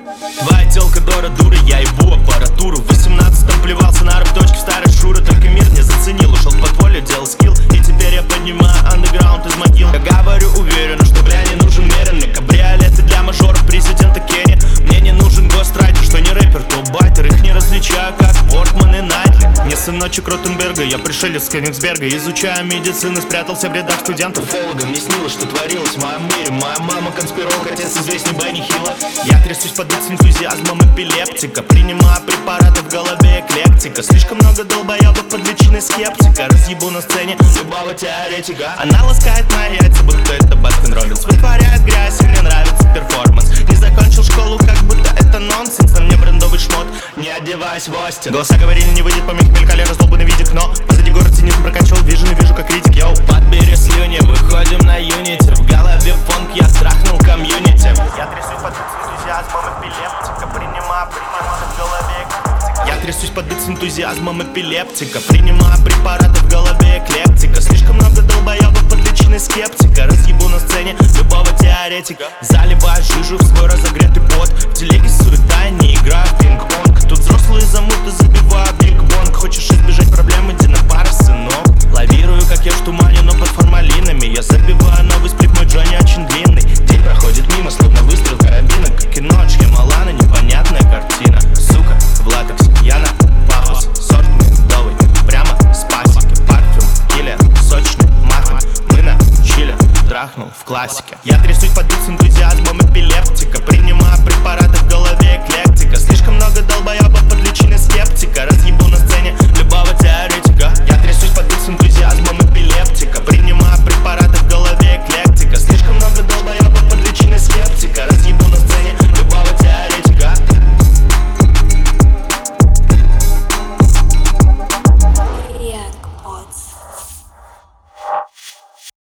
Твоя телка Дора дура, я ебу аппаратуру. В 18-м плевался на рэп-точки в старой Шуры. Только мир не заценил, ушел в подполье, делал скилл. И теперь я поднимаю андеграунд из могил. Я говорю уверенно, что бля не нужен меренный кабриолеты для мажоров президента Кенни. Мне не нужен гострайтер, что не рэпер, то байтер. Их не различаю, как Портман и Найтли. Не сыночек Ротенберга, я пришелец с Кёнигсберга. Изучаю медицину, спрятался в рядах студентов. Фологом мне снилось, что творилось в моем мире. Моя мама конспиролог, отец известный Бенни Хилла. Я трясусь под энтузиазмом эпилептика. Принимаю препараты, в голове эклектика. Слишком много долбоебов под личиной скептика. Разъебу на сцене любого теоретика. Она ласкает мои яйца, будто это Баскин Роббинс. Вытворяет грязь, и мне нравится перформанс. Не закончил школу, как будто это нонсенс. На мне брендовый шмот, не одеваясь в Остин. Голоса говорили, не выйдет, помех мелькали, раздолбанный видик. Но позади город цинизм прокачивал вижен и вижу, как критик. Йоу, подбери слюни, выходим на юнити. В голове фонк, я страхнул комьюнити. Я трясусь под энтузиазмом эпилептика. Принимаю препараты в голове эклектика. Я трясусь под энтузиазмом эпилептика. Принимаю препараты в голове эклектика. Слишком много долбоебов под личиной скептика. Разъебу на сцене любого теоретика. Заливаю жижу в свой разогретый бот. В телеге суета, не играю в пинг-понг. Тут взрослые замуты забивают биг-бонг. Хочешь избежать проблем, иди на пару, сынок. Лавирую, как я в тумане, но под формалинами. Я забиваю новый сплит, мой Джонни очень длинный. День проходит мимо, словно выстрел карабина. Как и ночь, я Малана, непонятная картина. Сука, в латексе, я на пафос. Сорт медовый, прямо с пасеки. Парфюм, киллер, сочный, матом. Мы на чиле, трахнул в классике. Я трясусь под энтузиазмом эпилептика.